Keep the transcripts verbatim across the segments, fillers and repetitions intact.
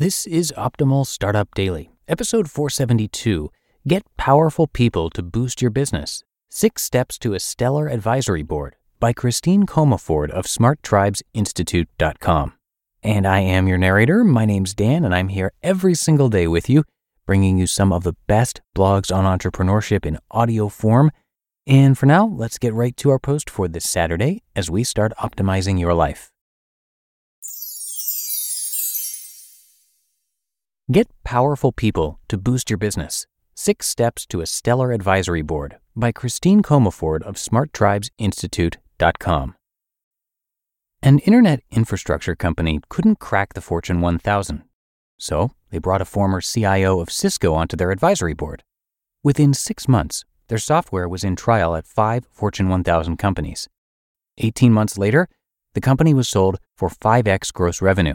This is Optimal Startup Daily, episode four seventy-two. Get powerful people to boost your business. Six Steps to a Stellar Advisory Board by Christine Comaford of smart tribes institute dot com. And I am your narrator. My name's Dan, and I'm here every single day with you, bringing you some of the best blogs on entrepreneurship in audio form. And for now, let's get right to our post for this Saturday as we start optimizing your life. Get powerful people to boost your business. Six Steps to a Stellar Advisory Board by Christine Comaford of smart tribes institute dot com. An internet infrastructure company couldn't crack the Fortune one thousand, so they brought a former C I O of Cisco onto their advisory board. Within six months, their software was in trial at five Fortune one thousand companies. eighteen months later, the company was sold for five x gross revenue.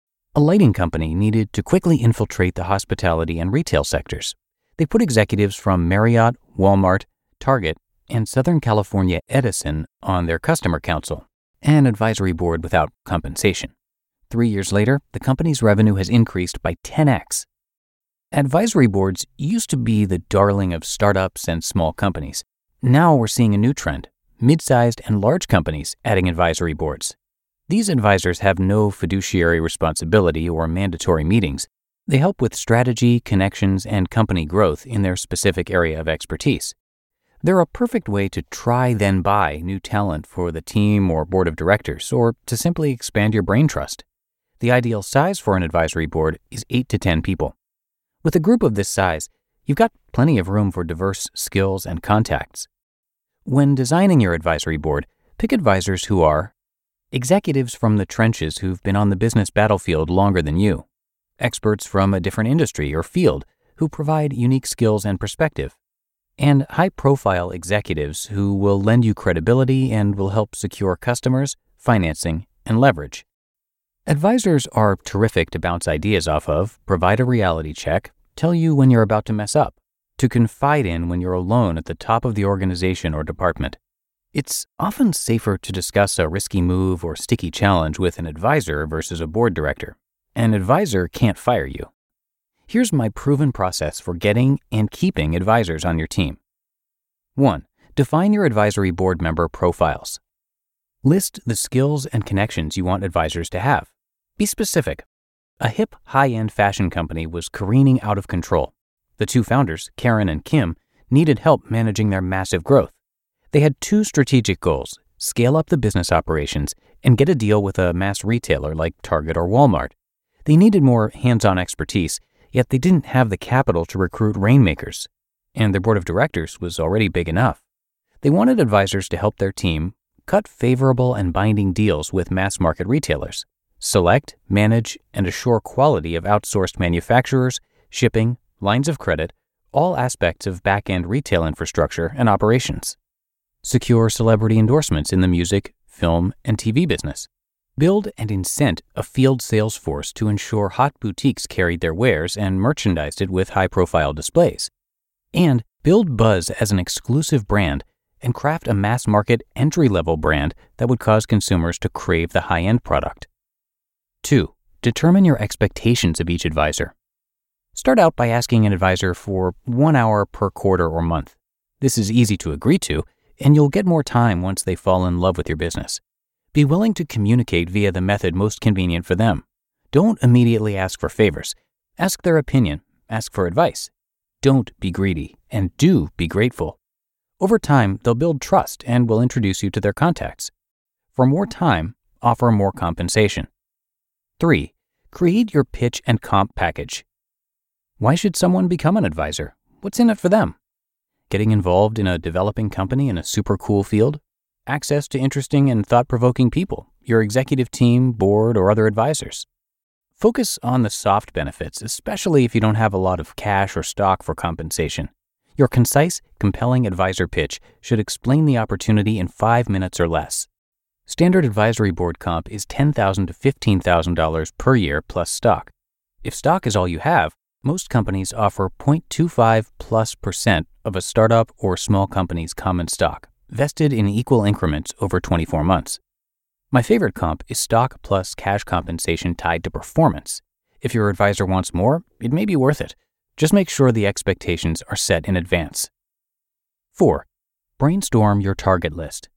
A lighting company needed to quickly infiltrate the hospitality and retail sectors. They put executives from Marriott, Walmart, Target, and Southern California Edison on their customer council, an advisory board without compensation. Three years later, the company's revenue has increased by ten x. Advisory boards used to be the darling of startups and small companies. Now we're seeing a new trend: mid-sized and large companies adding advisory boards. These advisors have no fiduciary responsibility or mandatory meetings. They help with strategy, connections, and company growth in their specific area of expertise. They're a perfect way to try then buy new talent for the team or board of directors, or to simply expand your brain trust. The ideal size for an advisory board is eight to ten people. With a group of this size, you've got plenty of room for diverse skills and contacts. When designing your advisory board, pick advisors who are executives from the trenches who've been on the business battlefield longer than you, experts from a different industry or field who provide unique skills and perspective, and high-profile executives who will lend you credibility and will help secure customers, financing, and leverage. Advisors are terrific to bounce ideas off of, provide a reality check, tell you when you're about to mess up, to confide in when you're alone at the top of the organization or department. It's often safer to discuss a risky move or sticky challenge with an advisor versus a board director. An advisor can't fire you. Here's my proven process for getting and keeping advisors on your team. one. Define your advisory board member profiles. List the skills and connections you want advisors to have. Be specific. A hip, high-end fashion company was careening out of control. The two founders, Karen and Kim, needed help managing their massive growth. They had two strategic goals: scale up the business operations and get a deal with a mass retailer like Target or Walmart. They needed more hands-on expertise, yet they didn't have the capital to recruit rainmakers, and their board of directors was already big enough. They wanted advisors to help their team cut favorable and binding deals with mass-market retailers, select, manage, and assure quality of outsourced manufacturers, shipping, lines of credit, all aspects of back-end retail infrastructure and operations. Secure celebrity endorsements in the music, film, and T V business. Build and incent a field sales force to ensure hot boutiques carried their wares and merchandised it with high-profile displays. And build buzz as an exclusive brand and craft a mass-market entry-level brand that would cause consumers to crave the high-end product. two. Determine your expectations of each advisor. Start out by asking an advisor for one hour per quarter or month. This is easy to agree to, and you'll get more time once they fall in love with your business. Be willing to communicate via the method most convenient for them. Don't immediately ask for favors. Ask their opinion. Ask for advice. Don't be greedy, and do be grateful. Over time, they'll build trust and will introduce you to their contacts. For more time, offer more compensation. three. Create your pitch and comp package. Why should someone become an advisor? What's in it for them? Getting involved in a developing company in a super cool field? Access to interesting and thought-provoking people, your executive team, board, or other advisors. Focus on the soft benefits, especially if you don't have a lot of cash or stock for compensation. Your concise, compelling advisor pitch should explain the opportunity in five minutes or less. Standard advisory board comp is ten thousand dollars to fifteen thousand dollars per year plus stock. If stock is all you have, most companies offer zero point two five plus percent of a startup or small company's common stock, vested in equal increments over twenty-four months. My favorite comp is stock plus cash compensation tied to performance. If your advisor wants more, it may be worth it. Just make sure the expectations are set in advance. four. Brainstorm your target list.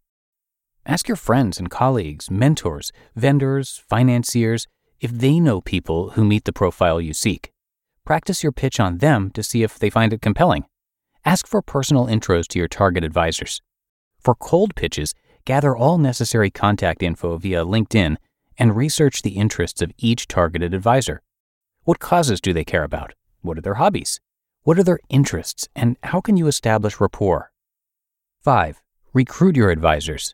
Ask your friends and colleagues, mentors, vendors, financiers, if they know people who meet the profile you seek. Practice your pitch on them to see if they find it compelling. Ask for personal intros to your target advisors. For cold pitches, gather all necessary contact info via LinkedIn and research the interests of each targeted advisor. What causes do they care about? What are their hobbies? What are their interests, and how can you establish rapport? five. Recruit your advisors.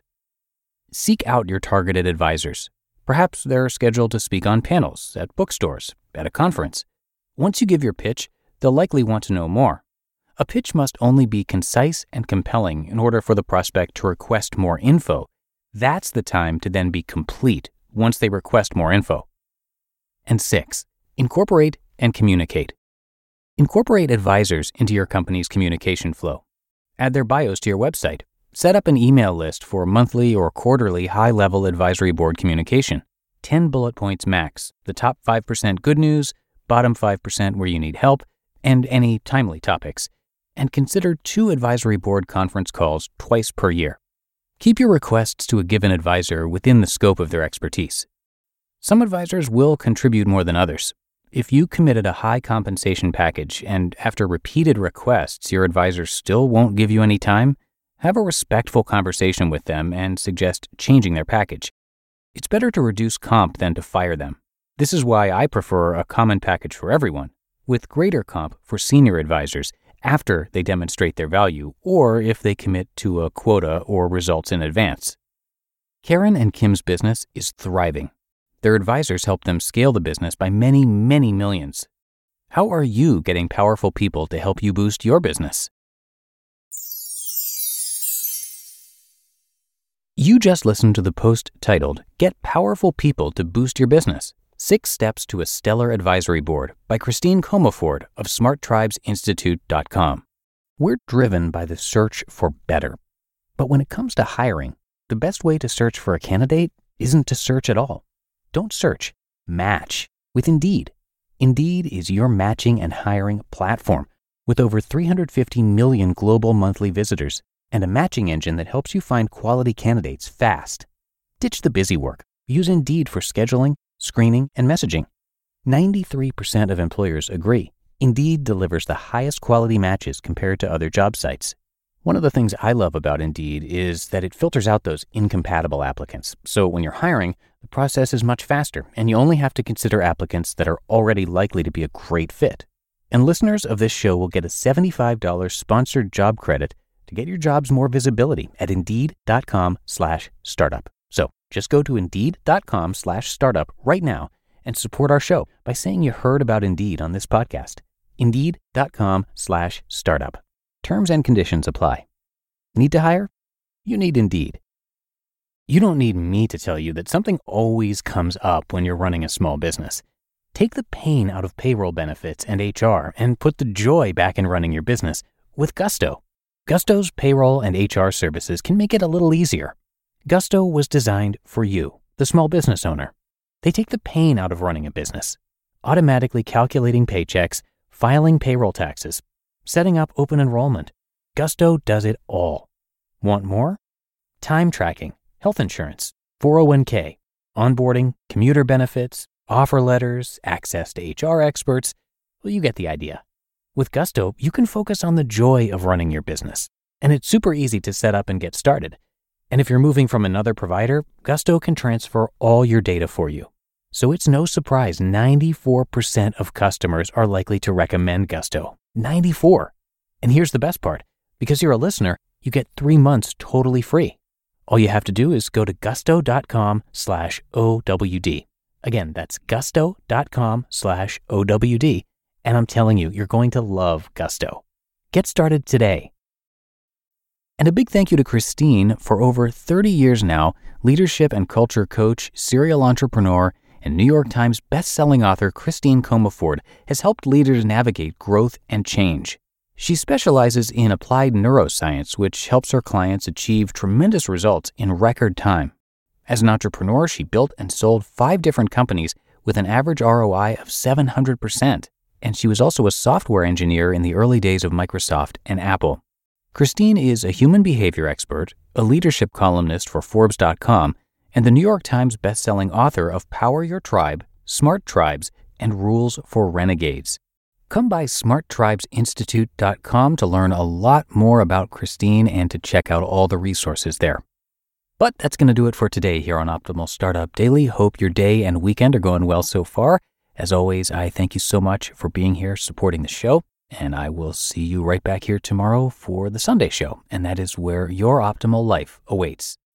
Seek out your targeted advisors. Perhaps they're scheduled to speak on panels, at bookstores, at a conference. Once you give your pitch, they'll likely want to know more. A pitch must only be concise and compelling in order for the prospect to request more info. That's the time to then be complete once they request more info. And six, incorporate and communicate. Incorporate advisors into your company's communication flow. Add their bios to your website. Set up an email list for monthly or quarterly high-level advisory board communication. ten bullet points max, the top five percent good news, bottom five percent where you need help, and any timely topics. And consider two advisory board conference calls twice per year. Keep your requests to a given advisor within the scope of their expertise. Some advisors will contribute more than others. If you committed a high compensation package and after repeated requests your advisor still won't give you any time, have a respectful conversation with them and suggest changing their package. It's better to reduce comp than to fire them. This is why I prefer a common package for everyone, with greater comp for senior advisors after they demonstrate their value or if they commit to a quota or results in advance. Karen and Kim's business is thriving. Their advisors help them scale the business by many, many millions. How are you getting powerful people to help you boost your business? You just listened to the post titled, Get Powerful People to Boost Your Business, Six Steps to a Stellar Advisory Board by Christine Comaford of smart tribes institute dot com. We're driven by the search for better. But when it comes to hiring, the best way to search for a candidate isn't to search at all. Don't search, match with Indeed. Indeed is your matching and hiring platform with over three hundred fifty million global monthly visitors and a matching engine that helps you find quality candidates fast. Ditch the busy work. Use Indeed for scheduling, screening, and messaging. ninety-three percent of employers agree Indeed delivers the highest quality matches compared to other job sites. One of the things I love about Indeed is that it filters out those incompatible applicants. So when you're hiring, the process is much faster, and you only have to consider applicants that are already likely to be a great fit. And listeners of this show will get a seventy-five dollars sponsored job credit to get your jobs more visibility at Indeed.com slash startup. So just go to Indeed.com slash startup right now and support our show by saying you heard about Indeed on this podcast. Indeed.com slash startup. Terms and conditions apply. Need to hire? You need Indeed. You don't need me to tell you that something always comes up when you're running a small business. Take the pain out of payroll benefits and H R and put the joy back in running your business with Gusto. Gusto's payroll and H R services can make it a little easier. Gusto was designed for you, the small business owner. They take the pain out of running a business, automatically calculating paychecks, filing payroll taxes, setting up open enrollment. Gusto does it all. Want more? Time tracking, health insurance, four oh one k, onboarding, commuter benefits, offer letters, access to H R experts. Well, you get the idea. With Gusto, you can focus on the joy of running your business, and it's super easy to set up and get started. And if you're moving from another provider, Gusto can transfer all your data for you. So it's no surprise ninety-four percent of customers are likely to recommend Gusto. ninety-four. And here's the best part. Because you're a listener, you get three months totally free. All you have to do is go to gusto.com slash OWD. Again, that's gusto.com slash OWD. And I'm telling you, you're going to love Gusto. Get started today. And a big thank you to Christine for over thirty years now, leadership and culture coach, serial entrepreneur, and New York Times best-selling author Christine Comaford has helped leaders navigate growth and change. She specializes in applied neuroscience, which helps her clients achieve tremendous results in record time. As an entrepreneur, she built and sold five different companies with an average R O I of seven hundred percent. And she was also a software engineer in the early days of Microsoft and Apple. Christine is a human behavior expert, a leadership columnist for Forbes dot com, and the New York Times bestselling author of Power Your Tribe, Smart Tribes, and Rules for Renegades. Come by smart tribes institute dot com to learn a lot more about Christine and to check out all the resources there. But that's going to do it for today here on Optimal Startup Daily. Hope your day and weekend are going well so far. As always, I thank you so much for being here, supporting the show, and I will see you right back here tomorrow for the Sunday show, and that is where your optimal life awaits.